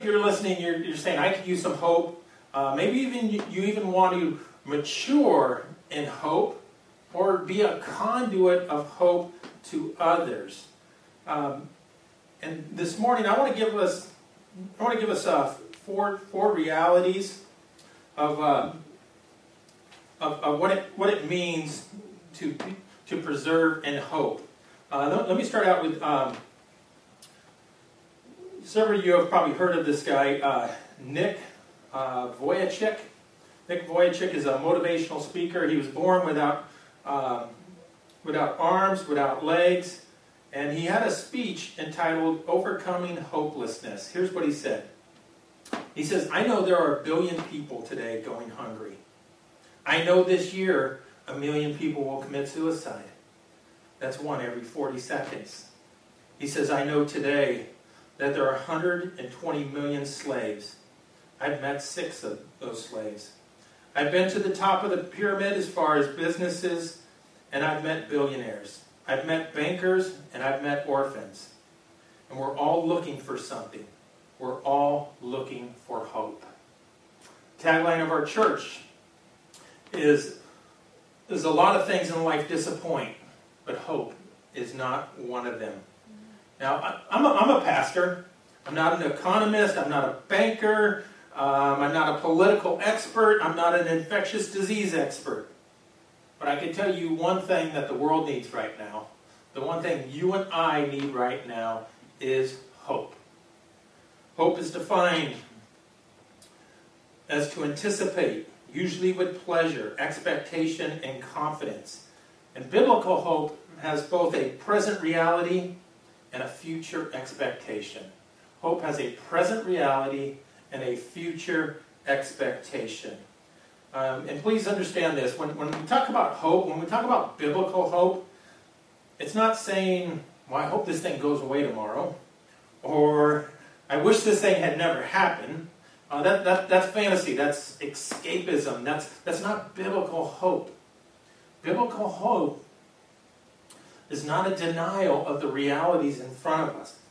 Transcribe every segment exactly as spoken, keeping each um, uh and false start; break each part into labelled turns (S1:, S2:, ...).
S1: You're listening, you're, you're saying, I could use some hope. Uh, maybe even you, you even want to mature in hope or be a conduit of hope to others. Um, and this morning, I want to give us, I want to give us uh, four four realities of, uh, of of what it what it means to to preserve and hope. Uh, let, let me start out with. Um, Several of you have probably heard of this guy, uh, Nick uh, Vujicic. Nick Vujicic is a motivational speaker. He was born without um, without arms, without legs, and he had a speech entitled "Overcoming Hopelessness." Here's what he said. He says, "I know there are a billion people today going hungry. I know this year a million people will commit suicide. That's one every forty seconds. He says, I know today that there are one hundred twenty million slaves. I've met six of those slaves. I've been to the top of the pyramid as far as businesses, and I've met billionaires. I've met bankers, and I've met orphans. And we're all looking for something. We're all looking for hope." Tagline of our church is, "There's a lot of things in life disappoint, but hope is not one of them." Now, I, I'm, a, I'm a pastor. I'm not an economist. I'm not a banker. Um, I'm not a political expert. I'm not an infectious disease expert. But I can tell you one thing that the world needs right now. The one thing you and I need right now is hope. Hope is defined as to anticipate, usually with pleasure, expectation, and confidence. And biblical hope has both a present reality and a future expectation. Hope has a present reality and a future expectation. Um, and please understand this. When, when we talk about hope, when we talk about biblical hope, it's not saying, well, I hope this thing goes away tomorrow, or I wish this thing had never happened. Uh, that, that, that's fantasy. That's escapism. That's, that's not biblical hope. Biblical hope is not a denial of the realities in front of us.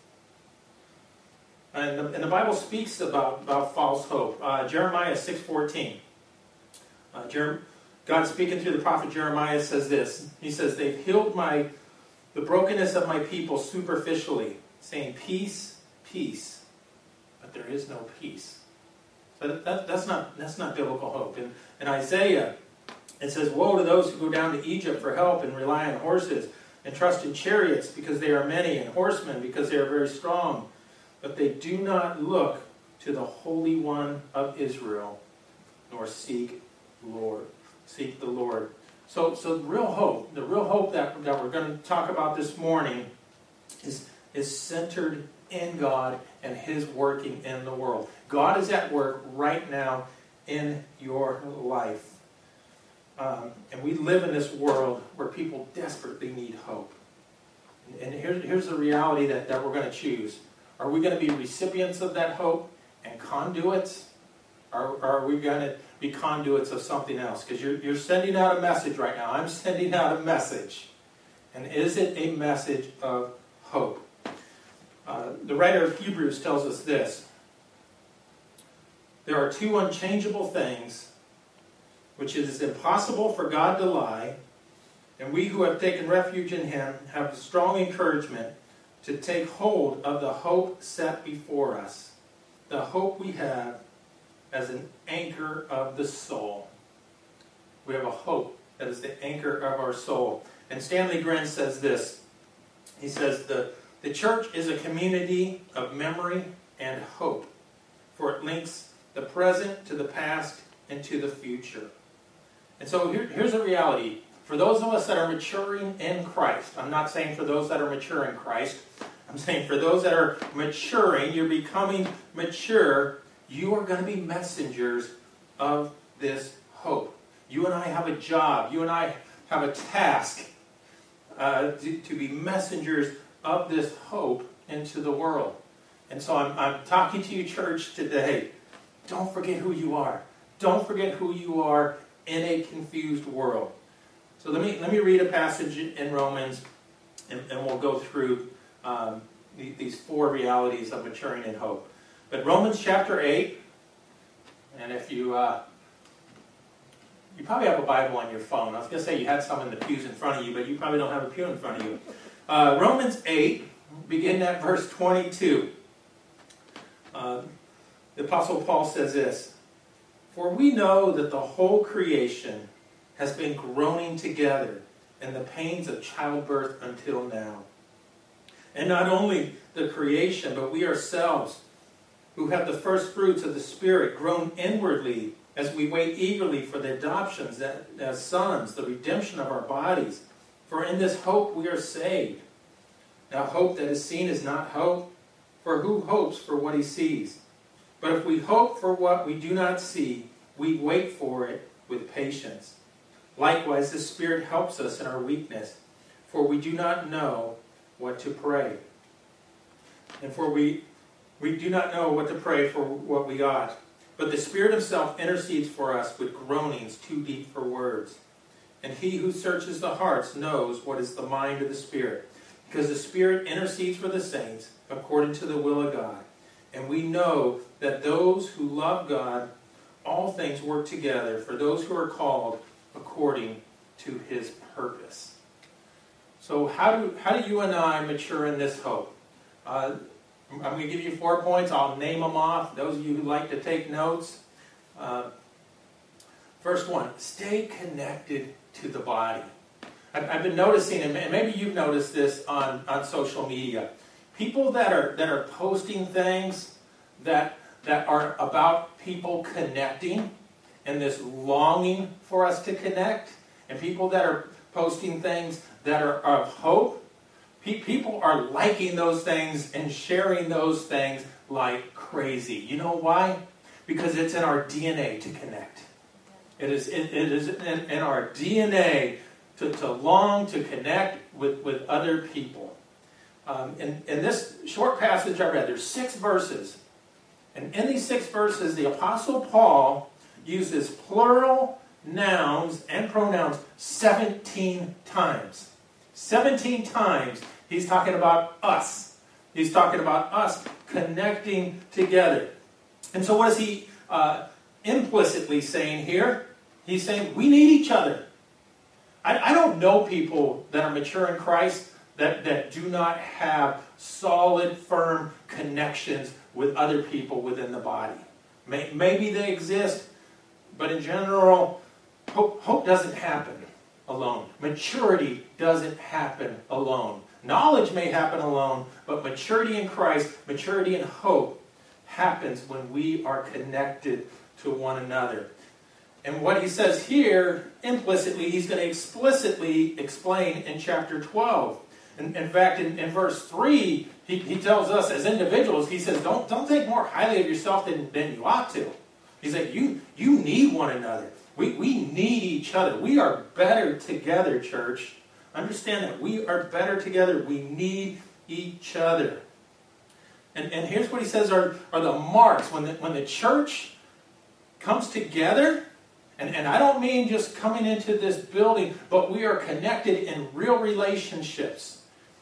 S1: And the, and the Bible speaks about, about false hope. Uh, Jeremiah six fourteen. Uh, Jer- God speaking through the prophet Jeremiah says this. He says, "They've healed my the brokenness of my people superficially, saying peace, peace, but there is no peace." So that, that, that's not that's not biblical hope. In, in Isaiah, it says, "Woe to those who go down to Egypt for help and rely on horses, and trust in chariots because they are many, and horsemen because they are very strong. But they do not look to the Holy One of Israel, nor seek Lord, seek the Lord." So, so the real hope, the real hope that, that we're going to talk about this morning is, is centered in God and His working in the world. God is at work right now in your life. Um, and we live in this world where people desperately need hope. And here's, here's the reality that, that we're going to choose. Are we going to be recipients of that hope and conduits? Or, or are we going to be conduits of something else? Because you're, you're sending out a message right now. I'm sending out a message. And is it a message of hope? Uh, the writer of Hebrews tells us this. "There are two unchangeable things which it is impossible for God to lie, and we who have taken refuge in Him have strong encouragement to take hold of the hope set before us, the hope we have as an anchor of the soul." We have a hope that is the anchor of our soul. And Stanley Gren says this. He says, the, the church is a community of memory and hope, for it links the present to the past and to the future. And so here, here's a reality. For those of us that are maturing in Christ, I'm not saying for those that are mature in Christ, I'm saying for those that are maturing, you're becoming mature, you are going to be messengers of this hope. You and I have a job. You and I have a task uh, to, to be messengers of this hope into the world. And so I'm, I'm talking to you, church, today. Don't forget who you are. Don't forget who you are in a confused world. So let me let me read a passage in Romans, and, and we'll go through um, these four realities of maturing in hope. But Romans chapter eight, and if you, uh, you probably have a Bible on your phone. I was going to say you had some in the pews in front of you, but you probably don't have a pew in front of you. Uh, Romans eight, begin at verse twenty-two. Uh, the Apostle Paul says this, "For we know that the whole creation has been groaning together in the pains of childbirth until now. And not only the creation, but we ourselves, who have the first fruits of the Spirit, groan inwardly as we wait eagerly for the adoptions as sons, the redemption of our bodies. For in this hope we are saved. Now hope that is seen is not hope, for who hopes for what he sees? But if we hope for what we do not see, we wait for it with patience. Likewise, the Spirit helps us in our weakness, for we do not know what to pray. And for we, we do not know what to pray for what we ought. But the Spirit himself intercedes for us with groanings too deep for words. And he who searches the hearts knows what is the mind of the Spirit, because the Spirit intercedes for the saints according to the will of God. And we know that those who love God, all things work together for those who are called according to his purpose." So how do, how do you and I mature in this hope? Uh, I'm going to give you four points. I'll name them off. Those of you who like to take notes. Uh, first one, stay connected to the body. I've, I've been noticing, and maybe you've noticed this on, on social media, people that are that are posting things that that are about people connecting and this longing for us to connect, and people that are posting things that are of hope. People are liking those things and sharing those things like crazy. You know why? Because it's in our D N A to connect. It is, it, it is in, in our D N A to, to long to connect with, with other people. Um, in, in this short passage I read, there's six verses. And in these six verses, the Apostle Paul uses plural nouns and pronouns seventeen times. seventeen times he's talking about us. He's talking about us connecting together. And so what is he uh, implicitly saying here? He's saying we need each other. I, I don't know people that are mature in Christ that, that do not have solid, firm connections with other people within the body. May, maybe they exist, but in general, hope, hope doesn't happen alone. Maturity doesn't happen alone. Knowledge may happen alone, but maturity in Christ, maturity in hope, happens when we are connected to one another. And what he says here, implicitly, he's going to explicitly explain in chapter twelve. In, in fact, in, in verse three, he, he tells us as individuals, he says, don't, don't think more highly of yourself than, than you ought to. He's like, you, you need one another. We, we need each other. We are better together, church. Understand that. We are better together. We need each other. And, and here's what he says are, are the marks. When the, when the church comes together, and, and I don't mean just coming into this building, but we are connected in real relationships.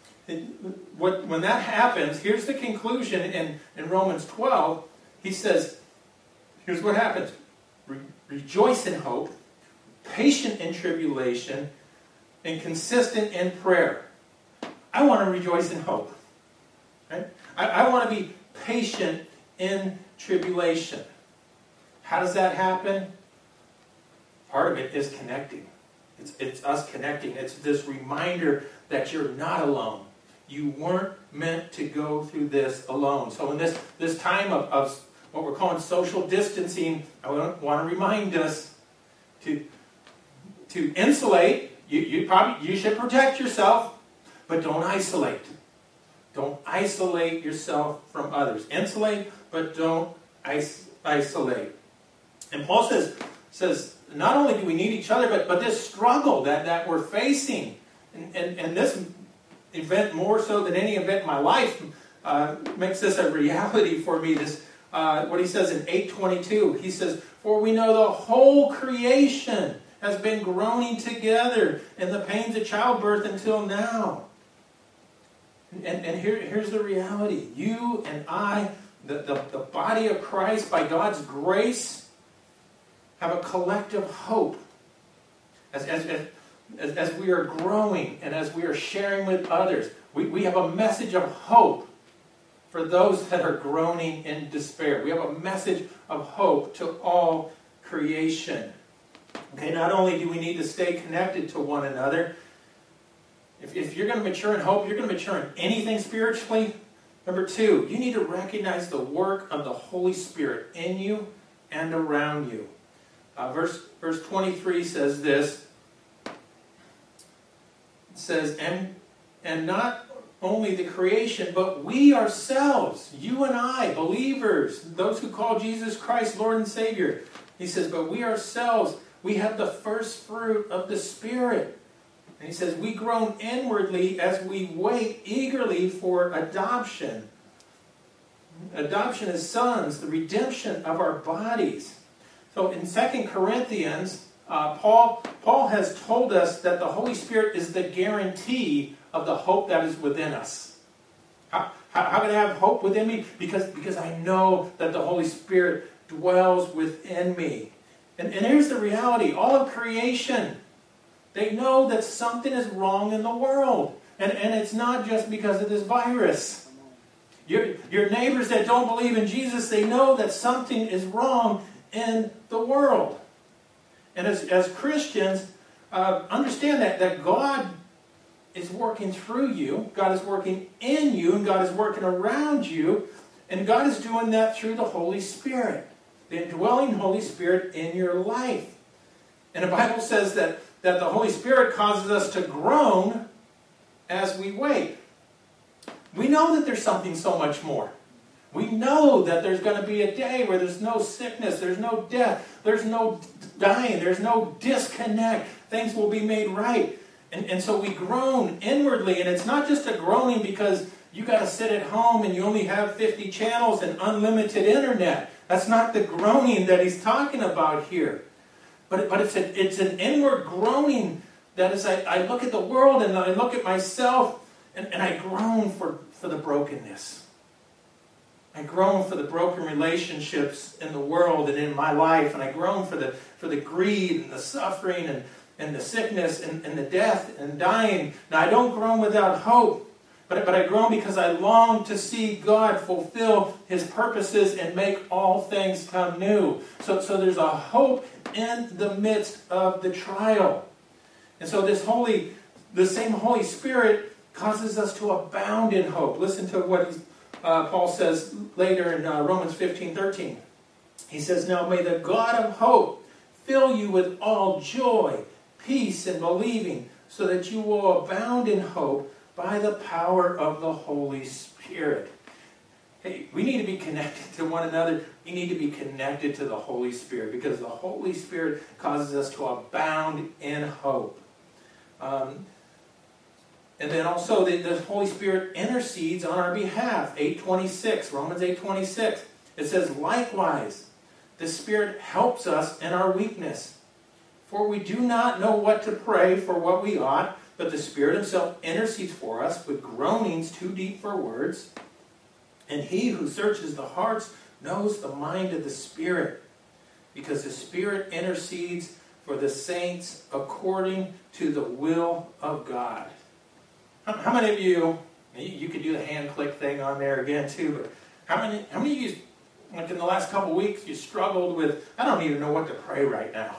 S1: What, when that happens, here's the conclusion in, in Romans twelve. He says, here's what happens. Re- rejoice in hope, patient in tribulation, and consistent in prayer. I want to rejoice in hope. Right? I, I want to be patient in tribulation. How does that happen? Part of it is connecting. It's, it's us connecting. It's this reminder that you're not alone. You weren't meant to go through this alone. So in this, this time of, of what we're calling social distancing, I want to remind us to, to insulate. You, you, probably, you should protect yourself, but don't isolate. Don't isolate yourself from others. Insulate, but don't is, isolate. And Paul says, says, not only do we need each other, but, but this struggle that, that we're facing, and, and, and this event more so than any event in my life uh, makes this a reality for me. This, uh, what he says in eight twenty-two, he says, "For we know the whole creation has been groaning together in the pains of childbirth until now." And, and here, here's the reality. You and I, the, the, the body of Christ, by God's grace, have a collective hope. As, as, as, as we are growing and as we are sharing with others, we, we have a message of hope for those that are groaning in despair. We have a message of hope to all creation. Okay, not only do we need to stay connected to one another, if, if you're going to mature in hope, you're going to mature in anything spiritually. Number two, you need to recognize the work of the Holy Spirit in you and around you. Uh, verse, verse twenty-three says this. It says, and, and not only the creation, but we ourselves, you and I, believers, those who call Jesus Christ Lord and Savior. He says, but we ourselves, we have the first fruit of the Spirit. And he says, we groan inwardly as we wait eagerly for adoption. Adoption as sons, the redemption of our bodies. So in Second Corinthians, uh, Paul, Paul has told us that the Holy Spirit is the guarantee of the hope that is within us. How, how, how can I have hope within me? Because, because I know that the Holy Spirit dwells within me. And, and here's the reality. All of creation, they know that something is wrong in the world. And, and it's not just because of this virus. Your, your neighbors that don't believe in Jesus, they know that something is wrong in the world. And as, as Christians, uh, understand that, that God is working through you. God is working in you, and God is working around you. And God is doing that through the Holy Spirit. The indwelling Holy Spirit in your life. And the Bible says that, that the Holy Spirit causes us to groan as we wait. We know that there's something so much more. We know that there's going to be a day where there's no sickness, there's no death, there's no dying, there's no disconnect. Things will be made right. And, and so we groan inwardly, and it's not just a groaning because you got to sit at home and you only have fifty channels and unlimited internet. That's not the groaning that he's talking about here. But, but it's, a, it's an inward groaning that as I, I look at the world and I look at myself and, and I groan for, for the brokenness. I groan for the broken relationships in the world and in my life. And I groan for the, for the greed and the suffering and, and the sickness and, and the death and dying. Now, I don't groan without hope. But, but I groan because I long to see God fulfill His purposes and make all things come new. So, so there's a hope in the midst of the trial. And so this holy, the same Holy Spirit causes us to abound in hope. Listen to what uh, Paul says later in uh, Romans fifteen thirteen. He says, now may the God of hope fill you with all joy, peace, and believing, so that you will abound in hope by the power of the Holy Spirit. Hey, we need to be connected to one another. We need to be connected to the Holy Spirit because the Holy Spirit causes us to abound in hope. Um, and then also the, the Holy Spirit intercedes on our behalf. eight twenty-six, Romans eight twenty-six. It says, likewise, the Spirit helps us in our weakness. For we do not know what to pray for what we ought, but the Spirit Himself intercedes for us with groanings too deep for words. And He who searches the hearts knows the mind of the Spirit, because the Spirit intercedes for the saints according to the will of God. How, how many of you, you could do the hand click thing on there again too, but how many, how many of you, like in the last couple of weeks, you struggled with, I don't even know what to pray right now.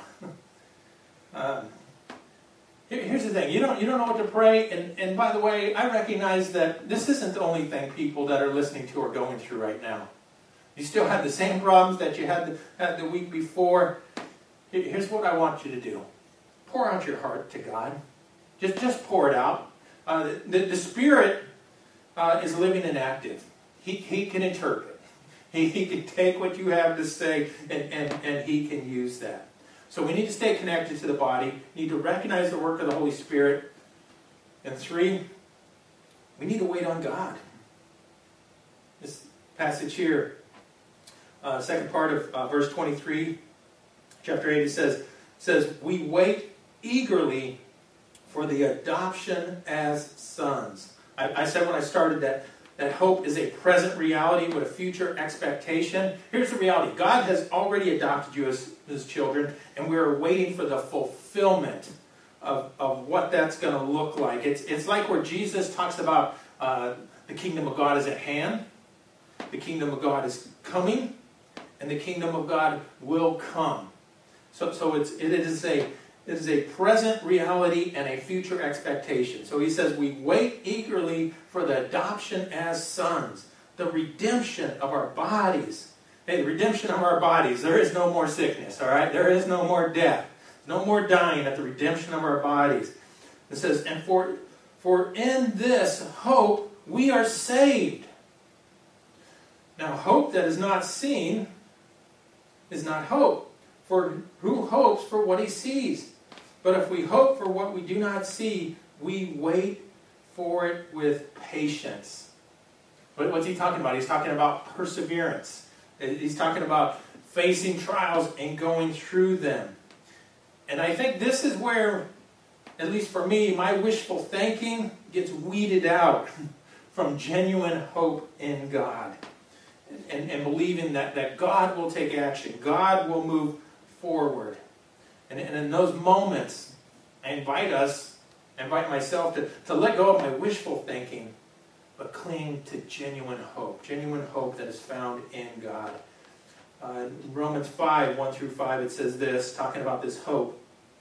S1: um, Here's the thing, you don't, you don't know what to pray, and, and by the way, I recognize that this isn't the only thing people that are listening to are going through right now. You still have the same problems that you had the, had the week before. Here's what I want you to do. Pour out your heart to God. Just, just pour it out. Uh, the, the Spirit uh, is living and active. He, he can interpret. He, he can take what you have to say, and, and, and He can use that. So we need to stay connected to the body. We need to recognize the work of the Holy Spirit. And three, we need to wait on God. This passage here, uh, second part of uh, verse twenty-three, chapter eight, it says, says, we wait eagerly for the adoption as sons. I, I said when I started that that hope is a present reality with a future expectation. Here's the reality. God has already adopted you as his children, and we're waiting for the fulfillment of, of what that's going to look like. It's, it's like where Jesus talks about uh, the kingdom of God is at hand, the kingdom of God is coming, and the kingdom of God will come. So, so it's, it is a It is a present reality and a future expectation. So he says we wait eagerly for the adoption as sons, the redemption of our bodies. Hey, the redemption of our bodies. There is no more sickness, all right? There is no more death. No more dying at the redemption of our bodies. It says, and for, for in this hope we are saved. Now, hope that is not seen is not hope. For who hopes for what he sees? But if we hope for what we do not see, we wait for it with patience. What's he talking about? He's talking about perseverance. He's talking about facing trials and going through them. And I think this is where, at least for me, my wishful thinking gets weeded out from genuine hope in God. And, and believing that, that God will take action. God will move forward. And, and in those moments, I invite us, I invite myself to, to let go of my wishful thinking, but cling to genuine hope. Genuine hope that is found in God. Uh, in Romans five, one through five, it says this, talking about this hope.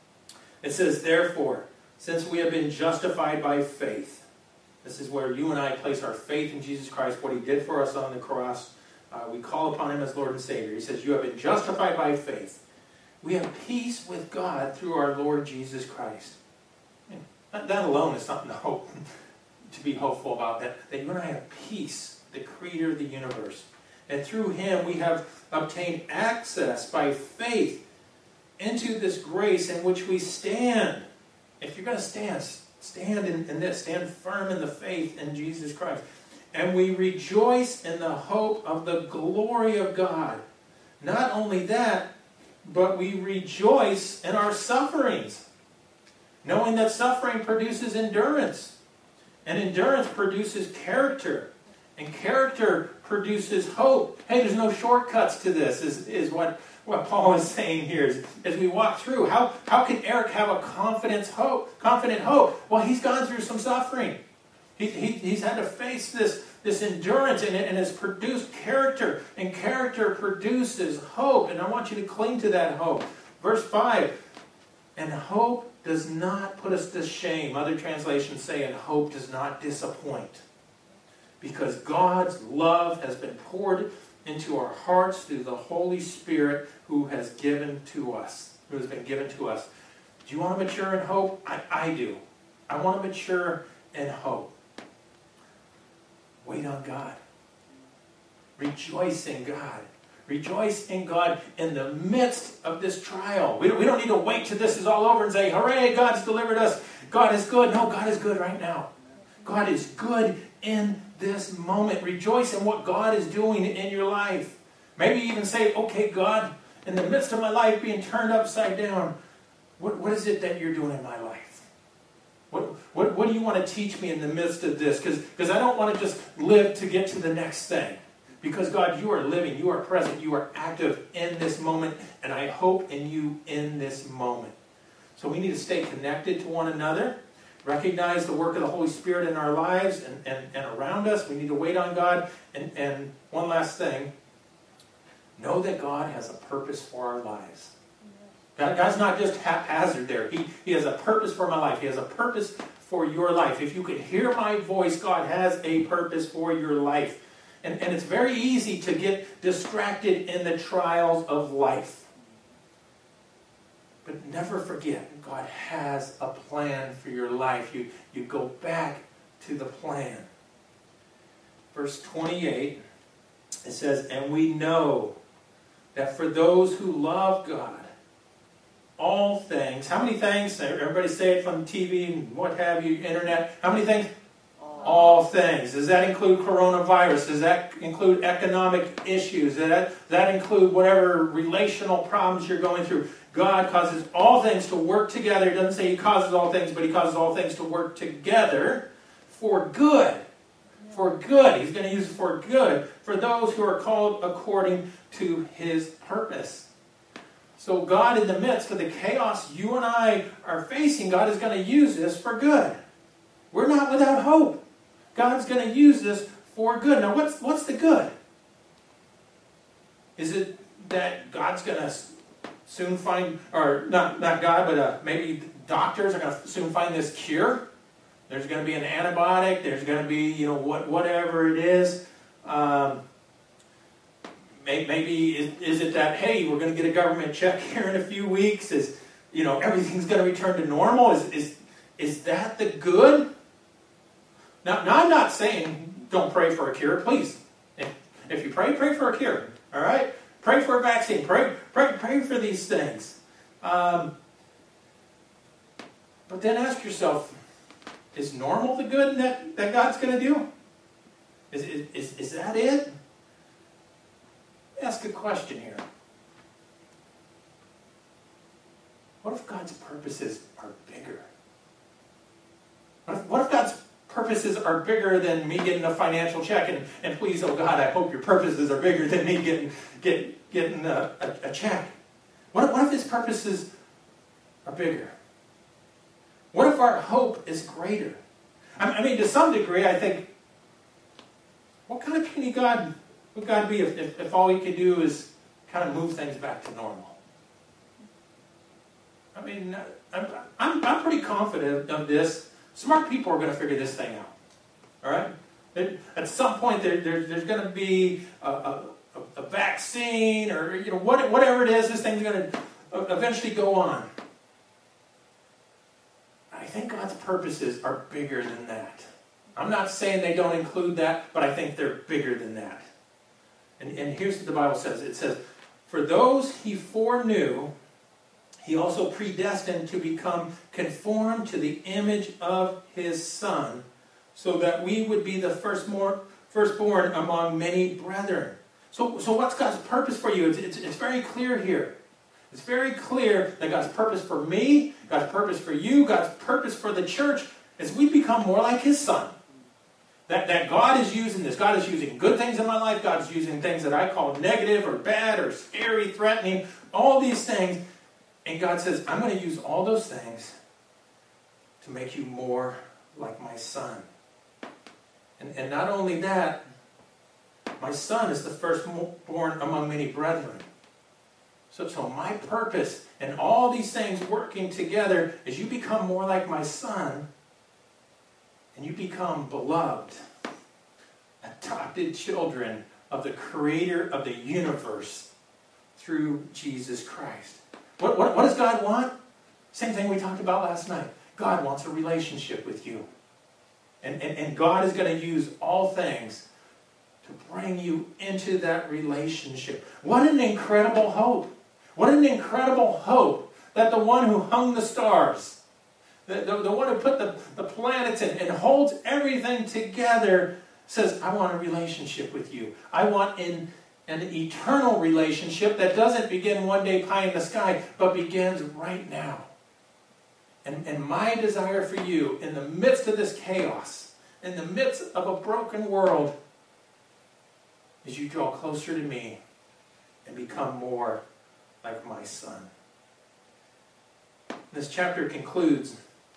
S1: It says, therefore, since we have been justified by faith, this is where you and I place our faith in Jesus Christ, what he did for us on the cross. Uh, we call upon him as Lord and Savior. He says, you have been justified by faith. We have peace with God through our Lord Jesus Christ. And that, that alone is something to hope, to be hopeful about. That, that you and I have peace, the creator of the universe. And through him we have obtained access by faith into this grace in which we stand. If you're going to stand, stand in, in this. Stand firm in the faith in Jesus Christ. And we rejoice in the hope of the glory of God. Not only that, but we rejoice in our sufferings, knowing that suffering produces endurance, and endurance produces character, and character produces hope. Hey, there's no shortcuts to this, is, is what, what Paul is saying here. As, as we walk through, how, how can Eric have a confidence hope, confident hope? Well, he's gone through some suffering. He, he, he's had to face this, this endurance, and it and has produced character. And character produces hope. And I want you to cling to that hope. Verse five. And hope does not put us to shame. Other translations say, and hope does not disappoint. Because God's love has been poured into our hearts through the Holy Spirit who has given to us. Who has been given to us. Do you want to mature in hope? I, I do. I want to mature in hope. Wait on God. Rejoice in God. Rejoice in God in the midst of this trial. We don't, we don't need to wait till this is all over and say, hooray, God's delivered us. God is good. No, God is good right now. God is good in this moment. Rejoice in what God is doing in your life. Maybe even say, okay, God, in the midst of my life being turned upside down, what, what is it that you're doing in my life? What, what, what do you want to teach me in the midst of this? Because I don't want to just live to get to the next thing. Because God, you are living, you are present, you are active in this moment, and I hope in you in this moment. So we need to stay connected to one another, recognize the work of the Holy Spirit in our lives and, and, and around us. We need to wait on God. And, and one last thing, know that God has a purpose for our lives. God's not just haphazard there. He, he has a purpose for my life. He has a purpose for your life. If you could hear my voice, God has a purpose for your life. And, and it's very easy to get distracted in the trials of life. But never forget, God has a plan for your life. You, you go back to the plan. Verse twenty-eight, it says, and we know that for those who love God, all things. How many things? Everybody say it from T V and what have you, internet. How many things? All, all things. Does that include coronavirus? Does that include economic issues? Does that, does that include whatever relational problems you're going through? God causes all things to work together. It doesn't say He causes all things, but He causes all things to work together for good. for good. He's going to use it for good for those who are called according to his purpose. So God, in the midst of the chaos you and I are facing, God is going to use this for good. We're not without hope. God's going to use this for good. Now, what's, what's the good? Is it that God's going to soon find, or not, not God, but uh, maybe doctors are going to soon find this cure? There's going to be an antibiotic. There's going to be, you know, what, whatever it is. Um, maybe is, is it that, hey, we're going to get a government check here in a few weeks? Is, you know, everything's going to return to normal? Is, is, is that the good? Now, now, I'm not saying don't pray for a cure. Please, if, if you pray, pray for a cure. All right? Pray for a vaccine. Pray, pray, pray for these things. Um, but then ask yourself, is normal the good that, that God's going to do? Is, is, is that it? Ask a question here. What if God's purposes are bigger? What if, what if God's purposes are bigger than me getting a financial check? And, and please, oh God, I hope your purposes are bigger than me getting, get, getting a, a, a check. What if, what if his purposes are bigger? What if our hope is greater? I, I mean, to some degree, I think, what kind of puny God would God be if, if, if all he could do is kind of move things back to normal? I mean, I'm, I'm, I'm pretty confident of this. Smart people are going to figure this thing out. All right? It, at some point, there, there, there's going to be a, a, a vaccine, or you know, what, whatever it is. This thing's going to eventually go on. I think God's purposes are bigger than that. I'm not saying they don't include that, but I think they're bigger than that. And, and here's what the Bible says. It says, "For those he foreknew, he also predestined to become conformed to the image of his Son, so that we would be the firstborn, firstborn among many brethren." So, so what's God's purpose for you? It's, it's, it's very clear here. It's very clear that God's purpose for me, God's purpose for you, God's purpose for the church is we become more like his Son. That, that God is using this. God is using good things in my life. God's using things that I call negative or bad or scary, threatening, all these things. And God says, I'm going to use all those things to make you more like my Son. And, and not only that, my Son is the firstborn among many brethren. So, so my purpose and all these things working together is you become more like my Son, and you become beloved, adopted children of the Creator of the universe through Jesus Christ. What, what, what does God want? Same thing we talked about last night. God wants a relationship with you. And, and, and God is going to use all things to bring you into that relationship. What an incredible hope. What an incredible hope that the one who hung the stars, the, the, the one who put the, the planets in and holds everything together, says, I want a relationship with you. I want in an eternal relationship that doesn't begin one day pie in the sky, but begins right now. And, and my desire for you, in the midst of this chaos, in the midst of a broken world, is you draw closer to me and become more like my Son. This chapter concludes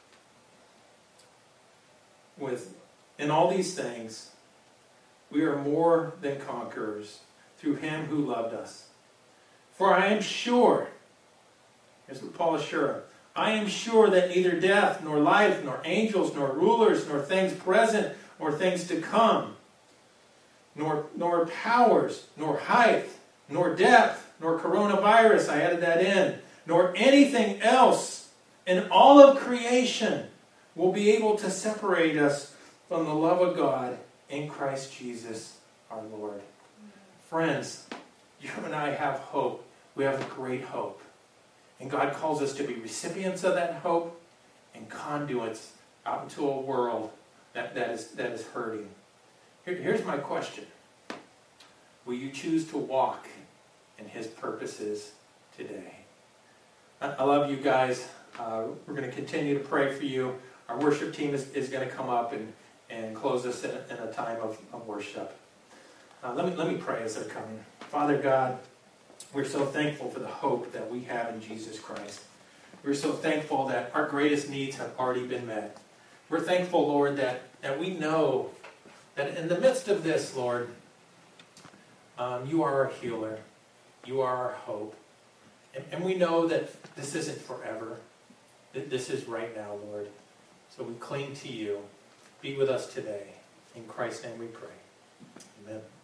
S1: with, in all these things, we are more than conquerors through him who loved us. For I am sure, here's what Paul is sure, I am sure that neither death, nor life, nor angels, nor rulers, nor things present, nor things to come, nor, nor powers, nor height, nor depth, nor coronavirus, I added that in, nor anything else in all of creation will be able to separate us from the love of God in Christ Jesus our Lord. Friends, you and I have hope. We have a great hope. And God calls us to be recipients of that hope and conduits out into a world that, that, is, that is hurting. Here, here's my question. Will you choose to walk in his purposes today? I, I love you guys. Uh, we're going to continue to pray for you. Our worship team is, is going to come up and, and close us in, in a time of, of worship. Uh, let me let me pray as they're coming. Father God, we're so thankful for the hope that we have in Jesus Christ. We're so thankful that our greatest needs have already been met. We're thankful, Lord, that, that we know that in the midst of this, Lord, um, you are our healer. You are our hope. And, and we know that this isn't forever. That this is right now, Lord. So we cling to you. Be with us today. In Christ's name we pray. Amen.